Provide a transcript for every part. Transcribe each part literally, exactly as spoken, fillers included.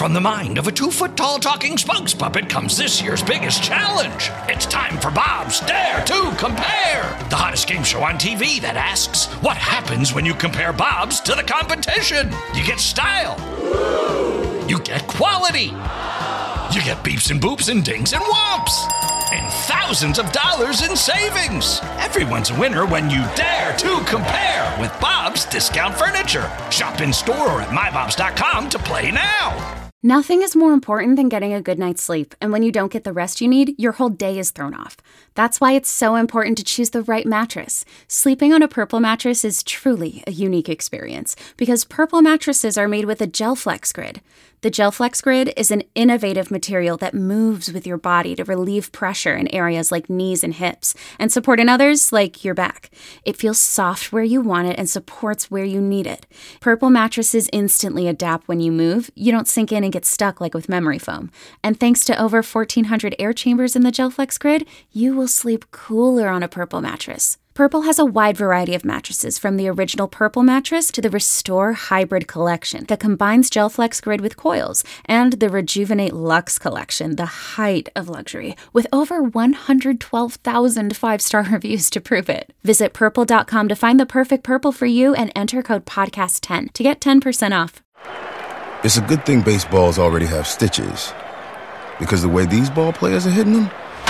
From the mind of a two-foot-tall talking spokes puppet comes this year's biggest challenge. It's time for Bob's Dare to Compare, the hottest game show on T V that asks, what happens when you compare Bob's to the competition? You get style. You get quality. You get beeps and boops and dings and whomps. And thousands of dollars in savings. Everyone's a winner when you dare to compare with Bob's Discount Furniture. Shop in store or at my bobs dot com to play now. Nothing is more important than getting a good night's sleep, and when you don't get the rest you need, your whole day is thrown off. That's why it's so important to choose the right mattress. Sleeping on a Purple mattress is truly a unique experience, because Purple mattresses are made with a GelFlex Grid. The GelFlex Grid is an innovative material that moves with your body to relieve pressure in areas like knees and hips, and support in others like your back. It feels soft where you want it and supports where you need it. Purple mattresses instantly adapt when you move. You don't sink in and get stuck like with memory foam. And thanks to over fourteen hundred air chambers in the GelFlex Grid, you will sleep cooler on a Purple mattress. Purple has a wide variety of mattresses, from the original Purple mattress to the Restore Hybrid collection that combines GelFlex Grid with coils, and the Rejuvenate Luxe collection, the height of luxury, with over one hundred twelve thousand five-star reviews to prove it. Visit purple dot com to find the perfect Purple for you and enter code podcast ten to get ten percent off. It's a good thing baseballs already have stitches, because the way these ball players are hitting them,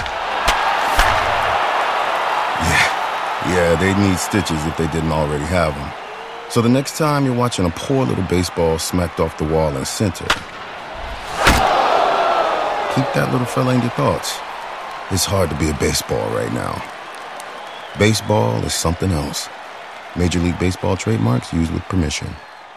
yeah. Yeah, they need stitches if they didn't already have them. So the next time you're watching a poor little baseball smacked off the wall in center, keep that little fella in your thoughts. It's hard to be a baseball right now. Baseball is something else. Major League Baseball trademarks used with permission.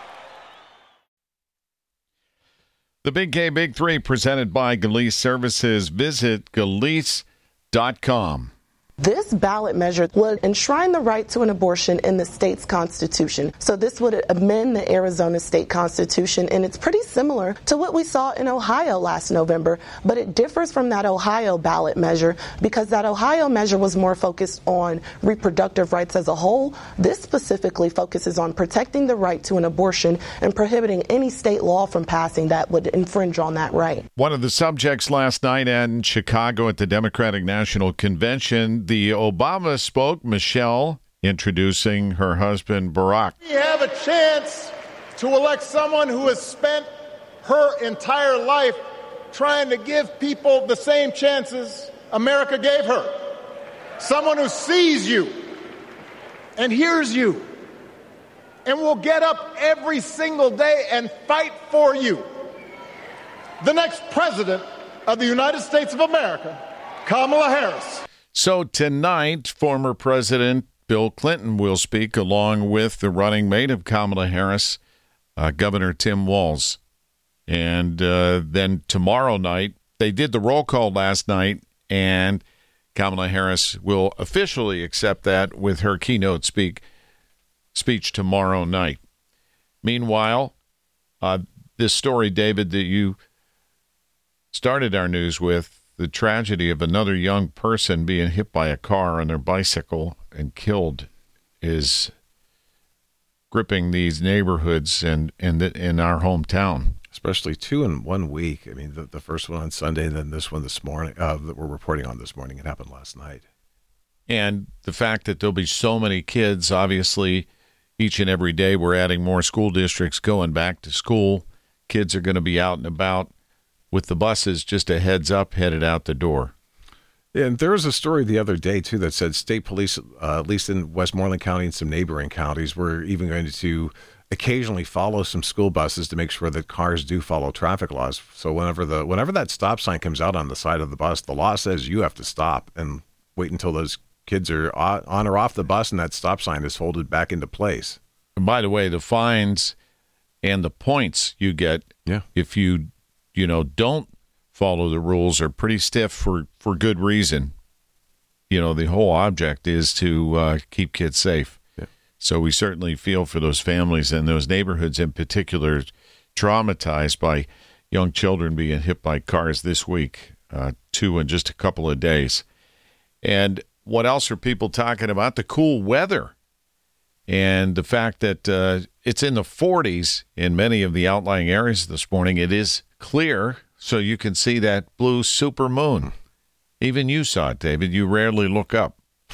The Big K Big Three presented by Galease Services. Visit galease dot com. This ballot measure would enshrine the right to an abortion in the state's constitution. So this would amend the Arizona state constitution, and it's pretty similar to what we saw in Ohio last November, but it differs from that Ohio ballot measure because that Ohio measure was more focused on reproductive rights as a whole. This specifically focuses on protecting the right to an abortion and prohibiting any state law from passing that would infringe on that right. One of the subjects last night in Chicago at the Democratic National Convention, the Obama spoke, Michelle, introducing her husband, Barack. We have a chance to elect someone who has spent her entire life trying to give people the same chances America gave her. Someone who sees you and hears you and will get up every single day and fight for you. The next president of the United States of America, Kamala Harris. So tonight, former President Bill Clinton will speak along with the running mate of Kamala Harris, uh, Governor Tim Walz. And uh, then tomorrow night, they did the roll call last night, and Kamala Harris will officially accept that with her keynote speak, speech tomorrow night. Meanwhile, uh, this story, David, that you started our news with, the tragedy of another young person being hit by a car on their bicycle and killed, is gripping these neighborhoods and in in our hometown. Especially two in one week. I mean, the, the first one on Sunday, and then this one this morning uh, that we're reporting on this morning. It happened last night. And the fact that there'll be so many kids, obviously, each and every day we're adding more school districts going back to school. Kids are going to be out and about with the buses, just a heads up, headed out the door. And there was a story the other day, too, that said state police, uh, at least in Westmoreland County and some neighboring counties, were even going to occasionally follow some school buses to make sure that cars do follow traffic laws. So whenever the whenever that stop sign comes out on the side of the bus, the law says you have to stop and wait until those kids are on or off the bus and that stop sign is folded back into place. And by the way, the fines and the points you get yeah. if you you know, don't follow the rules are pretty stiff for, for good reason. You know, the whole object is to uh, keep kids safe. Yeah. So we certainly feel for those families and those neighborhoods in particular traumatized by young children being hit by cars this week, uh, two in just a couple of days. And what else are people talking about? The cool weather and the fact that uh, it's in the forties in many of the outlying areas this morning. It is clear, so you can see that blue super moon. Even you saw it, David. You rarely look up.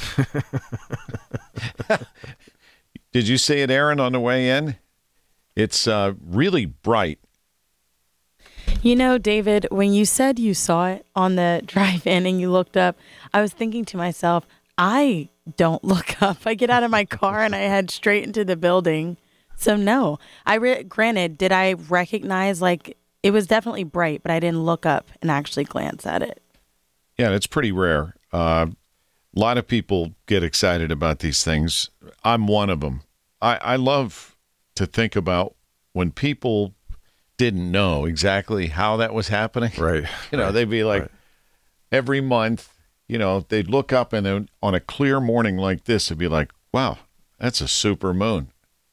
Did you see it, Aaron, on the way in? It's uh, really bright. You know, David, when you said you saw it on the drive-in and you looked up, I was thinking to myself, I don't look up. I get out of my car and I head straight into the building. So no, I re- granted, did I recognize, like, it was definitely bright, but I didn't look up and actually glance at it. Yeah, it's pretty rare. Uh, a lot of people get excited about these things. I'm one of them. I, I love to think about when people didn't know exactly how that was happening. Right. You know, right, they'd be like, right. every month, you know, they'd look up and then on a clear morning like this, it'd be like, wow, that's a super moon.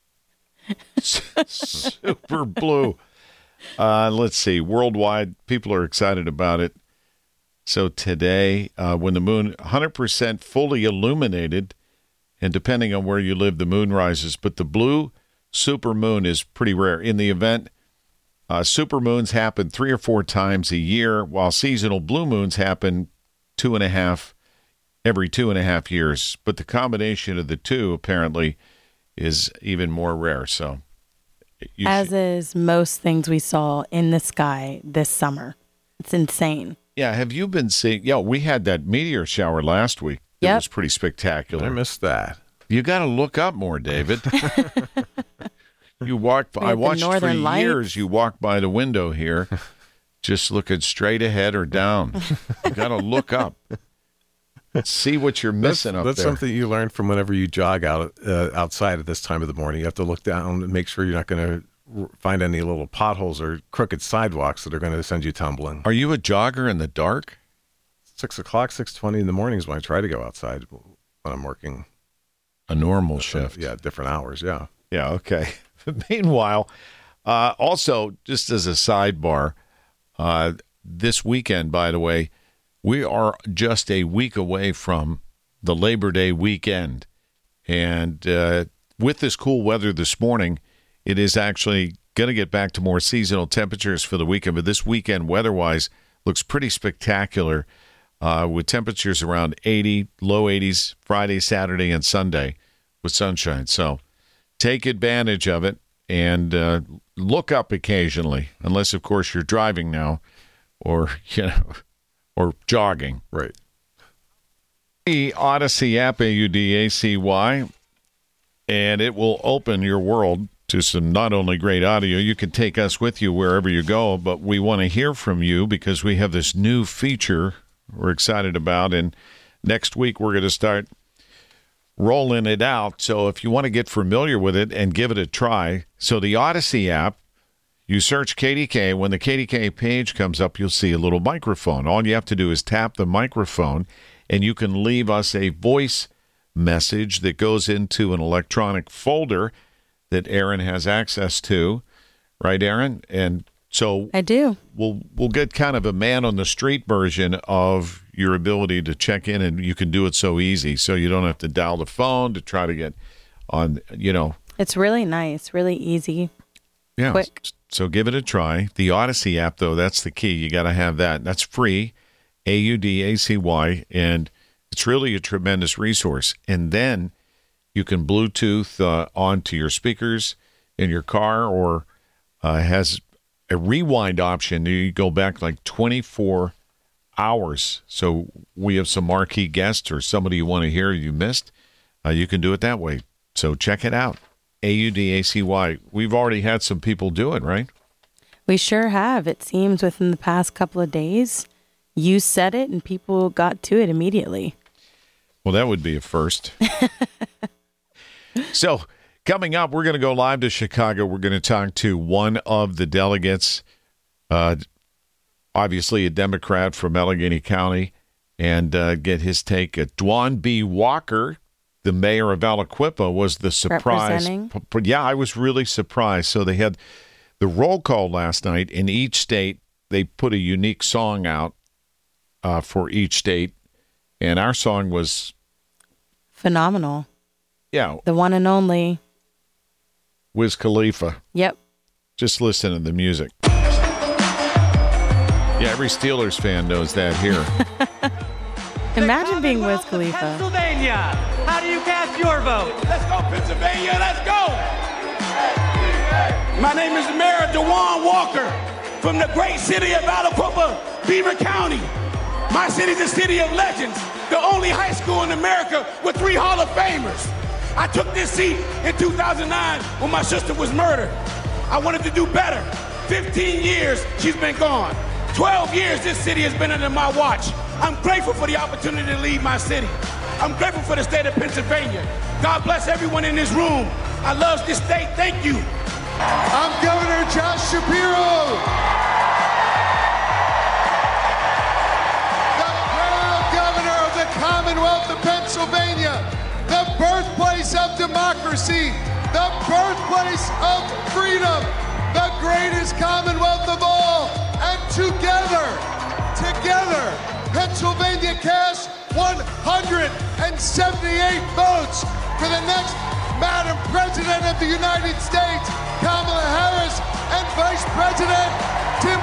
Super blue. Uh, let's see. Worldwide, people are excited about it. So today, uh, when the moon one hundred percent fully illuminated, and depending on where you live, the moon rises. But the blue super moon is pretty rare. In the event, uh, super moons happen three or four times a year, while seasonal blue moons happen two and a half every two and a half years. But the combination of the two apparently is even more rare. So, you as sh- is most things we saw in the sky this summer. It's insane. Yeah, have you been seeing? Yeah, we had that meteor shower last week. It Yep. was pretty spectacular. I missed that. You got to look up more, David. You walk. We I had the watched for Northern Lights. years. You walk by the window here, just looking straight ahead or down. You got to look up. See what you're missing that's, up that's there. something you learn from whenever you jog out uh, outside at this time of the morning. You have to look down and make sure you're not going to find any little potholes or crooked sidewalks that are going to send you tumbling. Are you a jogger in the dark? Six o'clock, six twenty in the morning is when I try to go outside when I'm working. A normal Uh, shift. yeah, different hours. Yeah. Yeah, okay. Meanwhile, uh, also, just as a sidebar, uh, this weekend, by the way, we are just a week away from the Labor Day weekend. And uh, with this cool weather this morning, it is actually going to get back to more seasonal temperatures for the weekend. But this weekend, weather-wise, looks pretty spectacular uh, with temperatures around eighty, low eighties, Friday, Saturday, and Sunday with sunshine. So take advantage of it and uh, look up occasionally, unless, of course, you're driving now or, you know, or jogging. Right. The Odyssey app, A U D A C Y, and it will open your world to some not only great audio, you can take us with you wherever you go, but we want to hear from you because we have this new feature we're excited about, and next week we're going to start rolling it out. So if you want to get familiar with it and give it a try, so the Odyssey app, you search K D K. When the K D K page comes up, you'll see a little microphone. All you have to do is tap the microphone, and you can leave us a voice message that goes into an electronic folder that Aaron has access to. Right, Aaron? And so I do. We'll we'll get kind of a man on the street version of your ability to check in, and you can do it so easy, so you don't have to dial the phone to try to get on, you know. It's really nice, really easy. Yeah. Quick. So give it a try. The Odyssey app, though, that's the key. You got to have that. That's free, A U D A C Y, and it's really a tremendous resource. And then you can Bluetooth uh, onto your speakers in your car, or uh, has a rewind option. You go back like twenty-four hours. So we have some marquee guests or somebody you want to hear you missed. Uh, you can do it that way. So check it out. A U D A C Y. We've already had some people do it, right? We sure have. It seems within the past couple of days, you said it and people got to it immediately. Well, that would be a first. So coming up, we're going to go live to Chicago. We're going to talk to one of the delegates, uh, obviously a Democrat from Allegheny County, and uh, get his take. Uh, Dwan B. Walker, the mayor of Aliquippa, was the surprise. Representing. P- Yeah, I was really surprised. So they had the roll call last night. In each state, they put a unique song out uh, for each state, and our song was, Phenomenal. yeah, The one and only. Wiz Khalifa. Yep. Just listen to the music. Yeah, every Steelers fan knows that here. Imagine being Wiz Khalifa. Pennsylvania. How do you cast your vote? Let's go, Pennsylvania. Let's go. My name is Mayor DeJuan Walker from the great city of Aliquippa, Beaver County. My city is a city of legends, the only high school in America with three Hall of Famers. I took this seat in two thousand nine when my sister was murdered. I wanted to do better. fifteen years she's been gone. twelve years this city has been under my watch. I'm grateful for the opportunity to lead my city. I'm grateful for the state of Pennsylvania. God bless everyone in this room. I love this state. Thank you. I'm Governor Josh Shapiro. The proud governor of the Commonwealth of Pennsylvania. The birthplace of democracy. The birthplace of freedom. The greatest Commonwealth of all. And together, together, Pennsylvania cast one hundred seventy-eight votes for the next Madam President of the United States, Kamala Harris, and Vice President Tim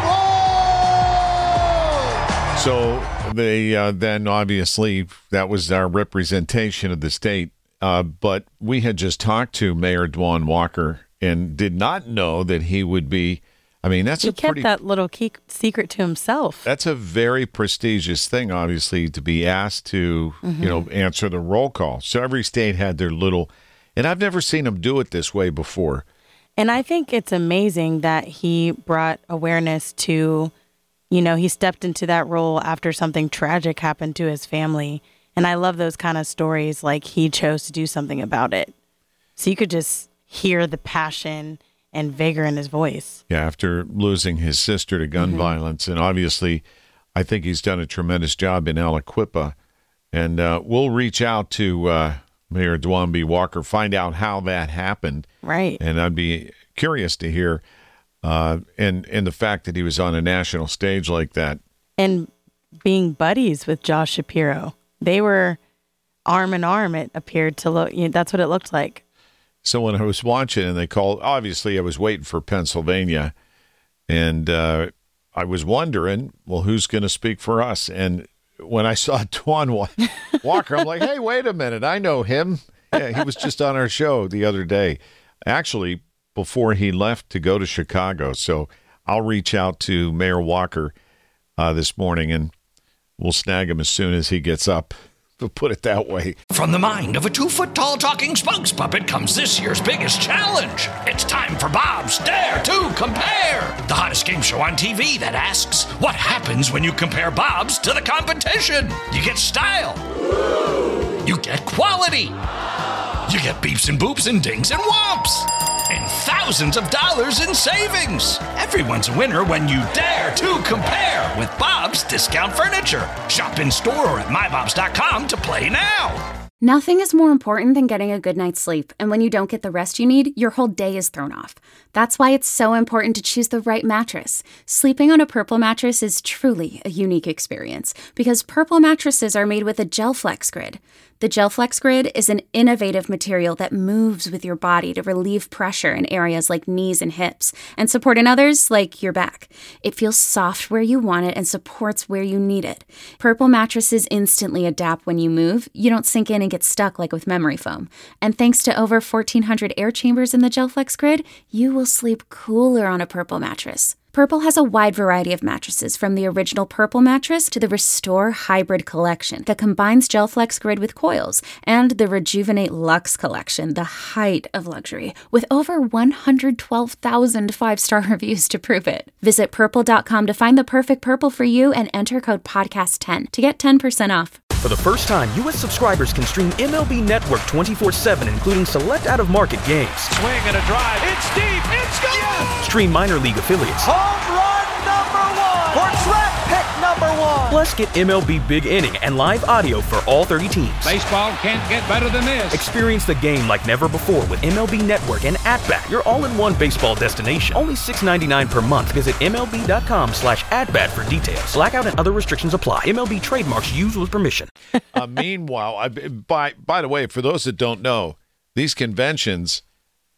Walz. So they uh, then obviously that was our representation of the state. Uh, but we had just talked to Mayor DeJuan Walker and did not know that he would be. I mean, that's he a kept pretty, that little key secret to himself. That's a very prestigious thing, obviously, to be asked to, Mm-hmm. you know, answer the roll call. So every state had their little, and I've never seen them do it this way before. And I think it's amazing that he brought awareness to, you know, he stepped into that role after something tragic happened to his family. And I love those kind of stories, like he chose to do something about it. So you could just hear the passion and vigor in his voice. Yeah, after losing his sister to gun Mm-hmm. violence. And obviously, I think he's done a tremendous job in Aliquippa. And uh, we'll reach out to uh, Mayor DeJuan B. Walker, find out how that happened. Right. And I'd be curious to hear, uh, and, and the fact that he was on a national stage like that. And being buddies with Josh Shapiro. They were arm in arm, it appeared to look. You know, that's what it looked like. So when I was watching and they called, obviously I was waiting for Pennsylvania, and uh, I was wondering, well, who's going to speak for us? And when I saw DeJuan Walker, I'm like, hey, wait a minute. I know him. Yeah, he was just on our show the other day, actually, before he left to go to Chicago. So I'll reach out to Mayor Walker uh, this morning, and we'll snag him as soon as he gets up. We'll put it that way. From the mind of a two-foot-tall talking spokes puppet comes this year's biggest challenge. It's time for Bob's Dare to Compare, the hottest game show on T V that asks, what happens when you compare Bob's to the competition? You get style. You get quality. You get beeps and boops and dings and whomps. And thousands of dollars in savings. Everyone's a winner when you dare to compare with Bob's Discount Furniture. Shop in store or at my bobs dot com to play now. Nothing is more important than getting a good night's sleep, and when you don't get the rest you need, your whole day is thrown off. That's why it's so important to choose the right mattress. Sleeping on a Purple mattress is truly a unique experience, because Purple mattresses are made with a GelFlex Grid. The GelFlex Grid is an innovative material that moves with your body to relieve pressure in areas like knees and hips, and support in others like your back. It feels soft where you want it and supports where you need it. Purple mattresses instantly adapt when you move. You don't sink in and get stuck like with memory foam. And thanks to over fourteen hundred air chambers in the GelFlex Grid, you will sleep cooler on a Purple mattress. Purple has a wide variety of mattresses, from the original Purple mattress to the Restore Hybrid collection that combines GelFlex Grid with coils, and the Rejuvenate Luxe collection, the height of luxury, with over one hundred twelve thousand five-star reviews to prove it. Visit purple dot com to find the perfect Purple for you and enter code podcast ten to get ten percent off. For the first time, U S subscribers can stream M L B Network twenty-four seven, including select out-of-market games. Swing and a drive. It's deep. It's gone. Yes! Stream minor league affiliates. Home run number one. Or track pick number one. Plus, get M L B Big Inning and live audio for all thirty teams. Baseball can't get better than this. Experience the game like never before with M L B Network and At-Bat, your all-in-one baseball destination. Only six dollars and ninety-nine cents per month. Visit M L B dot com slash at-bat for details. Blackout and other restrictions apply. M L B trademarks used with permission. uh, meanwhile, I, by by the way, for those that don't know, these conventions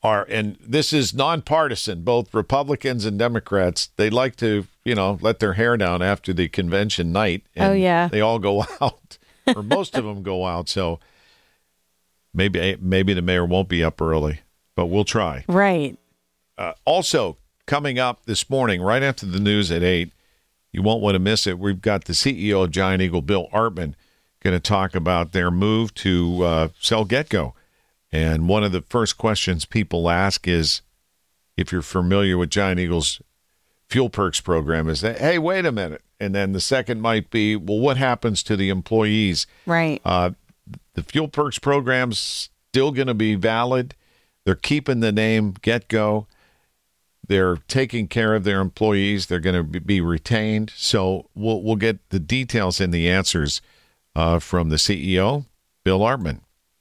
are, and this is nonpartisan, both Republicans and Democrats, they like to, you know, let their hair down after the convention night. And oh, yeah. They all go out, or most of them go out. So maybe maybe the mayor won't be up early, but we'll try. Right. Uh, also, coming up this morning, right after the news at eight, you won't want to miss it. We've got the C E O of Giant Eagle, Bill Artman, going to talk about their move to uh, sell GetGo. And one of the first questions people ask is, if you're familiar with Giant Eagle's Fuel Perks program, is that, hey, wait a minute. And then the second might be, well, what happens to the employees? Right. Uh, the Fuel Perks program's still going to be valid. They're keeping the name GetGo. They're taking care of their employees. They're going to be retained. So we'll we'll get the details and the answers uh, from the C E O, Bill Artman.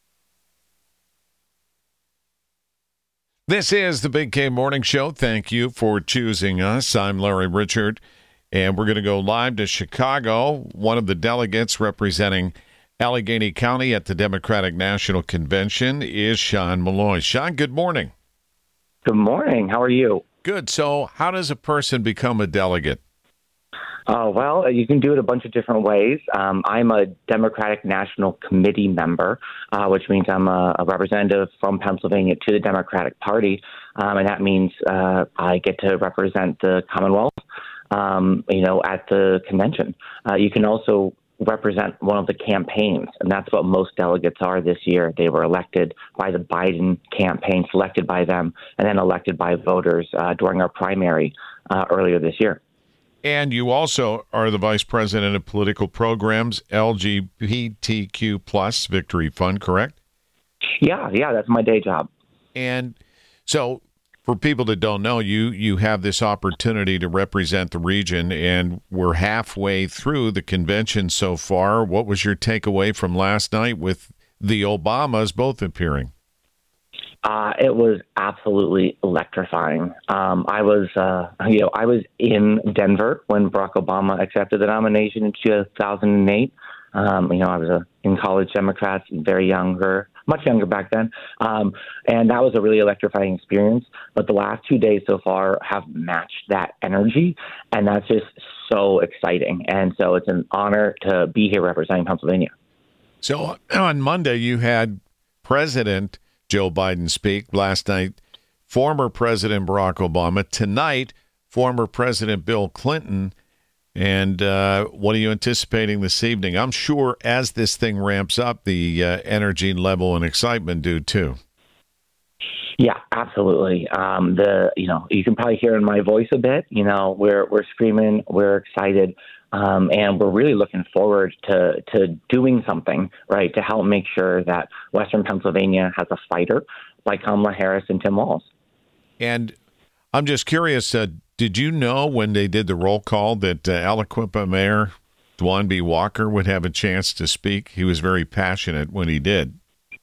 This is the Big K Morning Show. Thank you for choosing us. I'm Larry Richert, and we're going to go live to Chicago. One of the delegates representing Allegheny County at the Democratic National Convention is Sean Malloy. Sean, good morning. Good morning. How are you? Good. So how does a person become a delegate? Uh, well, you can do it a bunch of different ways. Um, I'm a Democratic National Committee member, uh, which means I'm a, a representative from Pennsylvania to the Democratic Party, um, and that means uh, I get to represent the Commonwealth, um, you know, at the convention. Uh, you can also represent one of the campaigns, and that's what most delegates are this year. They were elected by the Biden campaign, selected by them, and then elected by voters uh, during our primary uh, earlier this year. And you also are the Vice President of Political Programs, L G B T Q plus Victory Fund, correct? Yeah, yeah, that's my day job. And so for people that don't know, you you have this opportunity to represent the region, and we're halfway through the convention so far. What was your takeaway from last night with the Obamas both appearing? Uh, it was absolutely electrifying. Um, I was, uh, you know, I was in Denver when Barack Obama accepted the nomination in two thousand eight. Um, you know, I was a, in college Democrats, very younger, much younger back then. Um, and that was a really electrifying experience. But the last two days so far have matched that energy. And that's just so exciting. And so it's an honor to be here representing Pennsylvania. So on Monday, you had President Joe Biden speak. Last night, former President Barack Obama. Tonight, former President Bill Clinton. And uh, what are you anticipating this evening? I'm sure as this thing ramps up, the uh, energy level and excitement do too. Yeah, absolutely. Um, the you know you can probably hear in my voice a bit. You know we're we're screaming, we're excited, um, and we're really looking forward to to doing something right to help make sure that Western Pennsylvania has a fighter like Kamala Harris and Tim Walz. And I'm just curious. Uh, Did you know when they did the roll call that uh, Aliquippa Mayor Dwan B. Walker would have a chance to speak? He was very passionate when he did.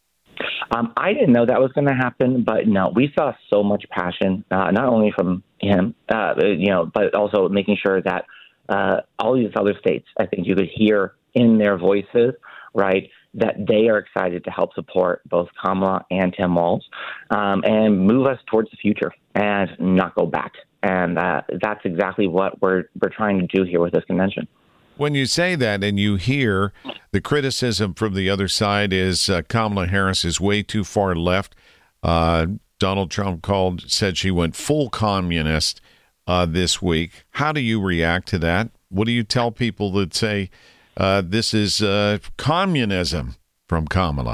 Um, I didn't know that was going to happen, but no, we saw so much passion, uh, not only from him, uh, you know, but also making sure that uh, all these other states, I think you could hear in their voices, right, that they are excited to help support both Kamala and Tim Walz um, and move us towards the future and not go back. And uh, that's exactly what we're we're trying to do here with this convention. When you say that and you hear the criticism from the other side is uh, Kamala Harris is way too far left. Uh, Donald Trump called, said she went full communist uh, this week. How do you react to that? What do you tell people that say uh, this is uh, communism from Kamala?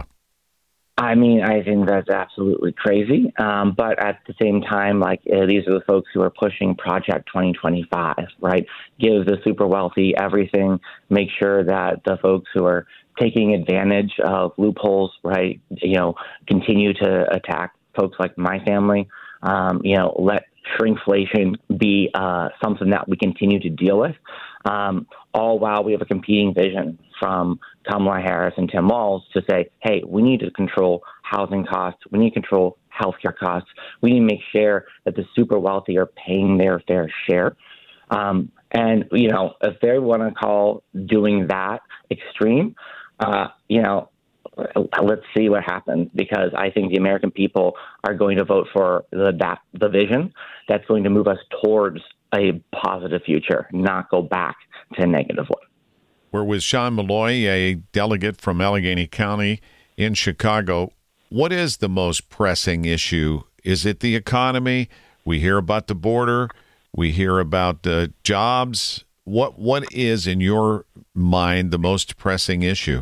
I mean, I think that's absolutely crazy. Um, but at the same time, like uh, these are the folks who are pushing Project twenty twenty-five, right? Give the super wealthy everything. Make sure that the folks who are taking advantage of loopholes, right, you know, continue to attack folks like my family. Um, you know, let shrinkflation be uh, something that we continue to deal with, um, all while we have a competing vision from Kamala Harris and Tim Walz to say, hey, we need to control housing costs. We need to control healthcare costs. We need to make sure that the super wealthy are paying their fair share. Um, and, you know, if they want to call doing that extreme, uh, you know, let's see what happens, because I think the American people are going to vote for the that the vision that's going to move us towards a positive future, not go back to a negative one. We're with Sean Malloy, a delegate from Allegheny County in Chicago. What is the most pressing issue? Is it the economy? We hear about the border. We hear about uh, jobs. What What is, in your mind, the most pressing issue?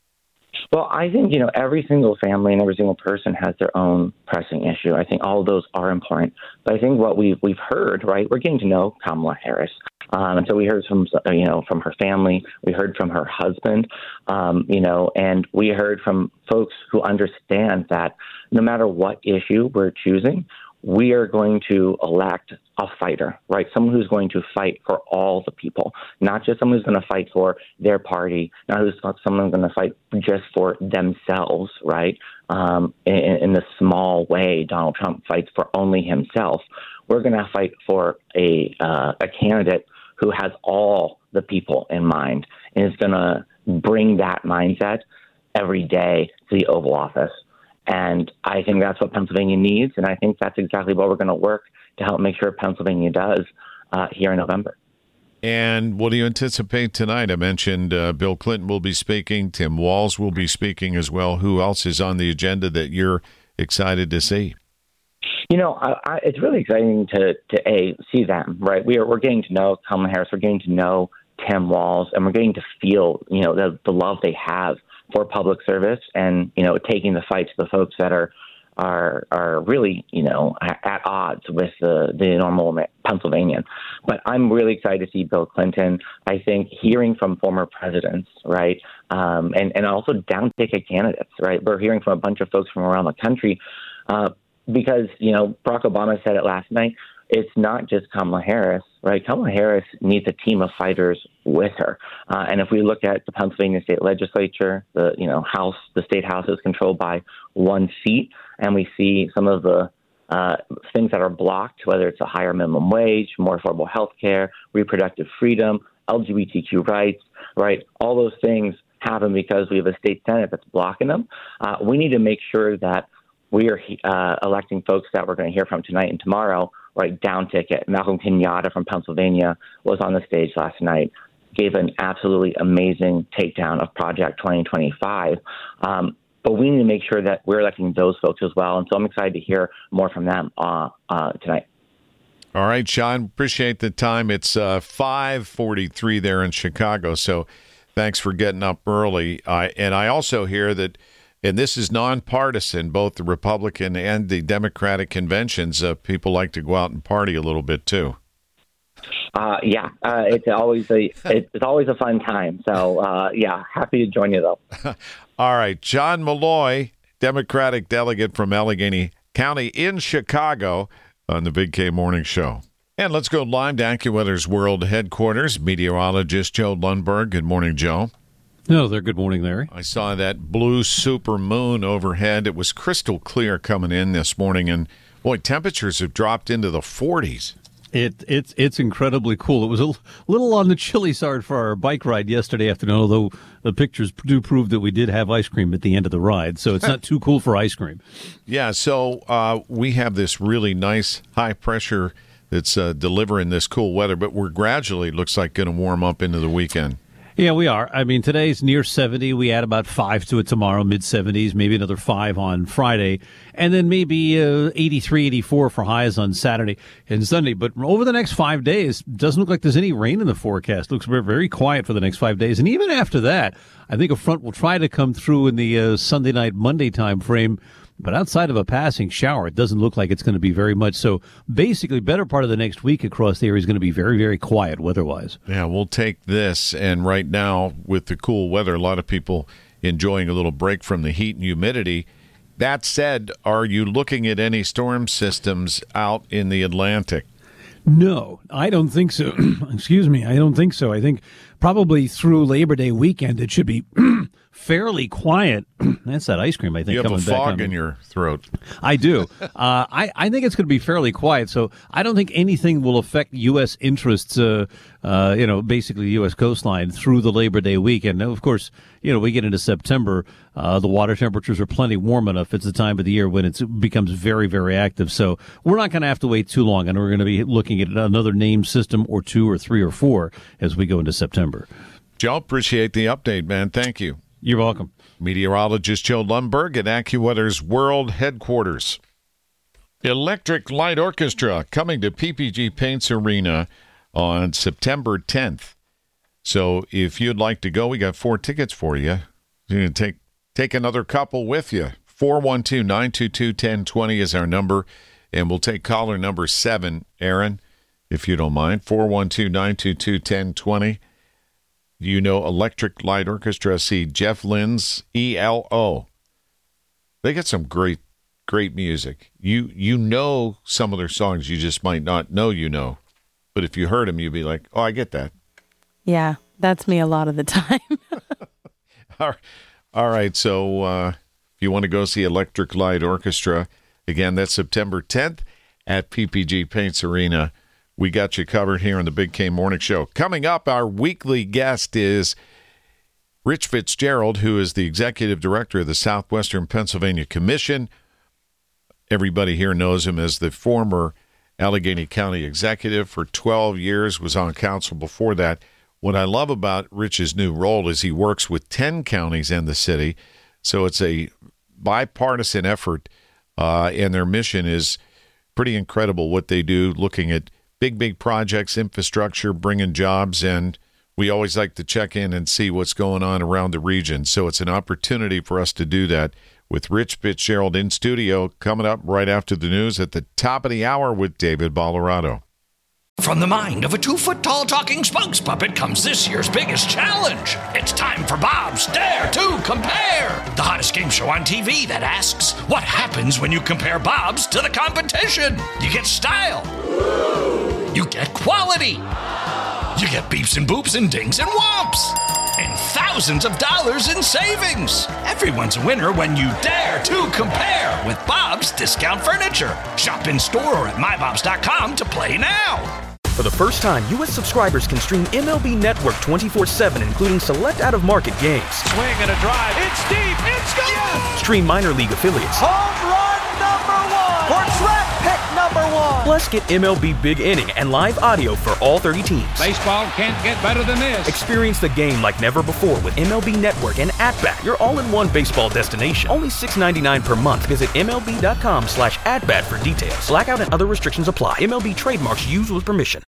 Well, I think, you know, every single family and every single person has their own pressing issue. I think all of those are important. But I think what we've, we've heard, right, we're getting to know Kamala Harris. Um, and so we heard from, you know, from her family. We heard from her husband, um, you know, and we heard from folks who understand that no matter what issue we're choosing, we are going to elect a fighter, right? Someone who's going to fight for all the people, not just someone who's going to fight for their party, not who's someone who's going to fight just for themselves, right? Um, in, in the small way Donald Trump fights for only himself. We're going to fight for a uh, a candidate who has all the people in mind and is going to bring that mindset every day to the Oval Office. And I think that's what Pennsylvania needs, and I think that's exactly what we're going to work to help make sure Pennsylvania does uh, here in November. And what do you anticipate tonight? I mentioned uh, Bill Clinton will be speaking. Tim Walz will be speaking as well. Who else is on the agenda that you're excited to see? You know, I, I, it's really exciting to, to A, see them, right? We are, we're getting to know Kamala Harris. We're getting to know Tim Walz, and we're getting to feel, you know, the, the love they have for public service and, you know, taking the fight to the folks that are are are really, you know, at odds with the, the normal Pennsylvanian. But I'm really excited to see Bill Clinton. I think hearing from former presidents, right, um, and, and also down-ticket candidates, right? We're hearing from a bunch of folks from around the country uh, because, you know, Barack Obama said it last night, it's not just Kamala Harris, right? Kamala Harris needs a team of fighters with her. Uh, and if we look at the Pennsylvania state legislature, the, you know, House, the state House is controlled by one seat, and we see some of the uh, things that are blocked, whether it's a higher minimum wage, more affordable health care, reproductive freedom, L G B T Q rights, right? All those things happen because we have a state Senate that's blocking them. Uh, we need to make sure that we are uh, electing folks that we're going to hear from tonight and tomorrow, right, down ticket. Malcolm Kenyatta from Pennsylvania was on the stage last night, gave an absolutely amazing takedown of Project twenty twenty-five. Um, but we need to make sure that we're electing those folks as well. And so I'm excited to hear more from them uh, uh, tonight. All right, Sean, appreciate the time. It's uh, five forty-three there in Chicago, so thanks for getting up early. Uh, and I also hear that, and this is nonpartisan, both the Republican and the Democratic conventions, uh, people like to go out and party a little bit too. Uh, yeah, uh, it's always a it's always a fun time. So uh, yeah, happy to join you though. All right, John Malloy, Democratic delegate from Allegheny County in Chicago, on the Big K Morning Show. And let's go live to AccuWeather's World Headquarters. Meteorologist Joe Lundberg. Good morning, Joe. No, there. Good morning, Larry. I saw that blue super moon overhead. It was crystal clear coming in this morning, and boy, temperatures have dropped into the forties. It it's it's incredibly cool. It was a little on the chilly side for our bike ride yesterday afternoon, although the pictures do prove that we did have ice cream at the end of the ride, so it's not too cool for ice cream. Yeah, so uh, we have this really nice high pressure that's uh, delivering this cool weather, but we're gradually, looks like, going to warm up into the weekend. Yeah, we are. I mean, today's near seventy. We add about five to it tomorrow, mid-seventies, maybe another five on Friday, and then maybe uh, eighty-three, eighty-four for highs on Saturday and Sunday. But over the next five days, doesn't look like there's any rain in the forecast. Looks very, very quiet for the next five days. And even after that, I think a front will try to come through in the uh, Sunday night, Monday time frame. But outside of a passing shower, it doesn't look like it's going to be very much. So basically, better part of the next week across the area is going to be very, very quiet weather-wise. Yeah, we'll take this. And right now, with the cool weather, a lot of people enjoying a little break from the heat and humidity. That said, are you looking at any storm systems out in the Atlantic? No, I don't think so. Excuse me, I don't think so. I think probably through Labor Day weekend, it should be fairly quiet. That's that ice cream, I think. You have coming a fog back in your throat. I do. uh, I, I think it's going to be fairly quiet, so I don't think anything will affect U S interests, uh, uh, you know, basically the U S coastline through the Labor Day weekend. Now, of course, you know, we get into September, uh, the water temperatures are plenty warm enough. It's the time of the year when it's, it becomes very, very active. So we're not going to have to wait too long, and we're going to be looking at another named system or two or three or four as we go into September. Joe, appreciate the update, man. Thank you. You're welcome. Meteorologist Joe Lundberg at AccuWeather's World Headquarters. Electric Light Orchestra coming to P P G Paints Arena on September tenth. So if you'd like to go, we got four tickets for you. You can take take another couple with you. four one two, nine two two, one zero two zero is our number, and we'll take caller number seven, Aaron, if you don't mind. four one two, nine two two, one zero two zero. You know Electric Light Orchestra. See Jeff Lynn's E L O. They got some great, great music. You you know some of their songs. You just might not know you know. But if you heard them, you'd be like, oh, I get that. Yeah, that's me a lot of the time. All right, so uh, if you want to go see Electric Light Orchestra, again, that's September tenth at P P G Paints Arena. We got you covered here on the Big K Morning Show. Coming up, our weekly guest is Rich Fitzgerald, who is the executive director of the Southwestern Pennsylvania Commission. Everybody here knows him as the former Allegheny County executive for twelve years, was on council before that. What I love about Rich's new role is he works with ten counties and the city, so it's a bipartisan effort, uh, and their mission is pretty incredible what they do, looking at big, big projects, infrastructure, bringing jobs, and we always like to check in and see what's going on around the region. So it's an opportunity for us to do that with Rich Fitzgerald in studio, coming up right after the news at the top of the hour with David Ballarado. From the mind of a two-foot-tall talking spokes puppet comes this year's biggest challenge. It's time for Bob's Dare to Compare, the hottest game show on T V that asks, what happens when you compare Bob's to the competition? You get style. You get quality. You get beeps and boops and dings and whomps. And thousands of dollars in savings. Everyone's a winner when you dare to compare with Bob's Discount Furniture. Shop in store or at my bobs dot com to play now. For the first time, U S subscribers can stream M L B Network twenty-four seven, including select out-of-market games. Swing and a drive. It's deep. It's gone. Yes. Stream minor league affiliates. Home run number one. For track pick number one. Plus, get M L B Big Inning and live audio for all thirty teams. Baseball can't get better than this. Experience the game like never before with M L B Network and At-Bat, your all-in-one baseball destination. Only six dollars and ninety-nine cents per month. Visit M L B dot com slash at bat for details. Blackout and other restrictions apply. M L B trademarks used with permission.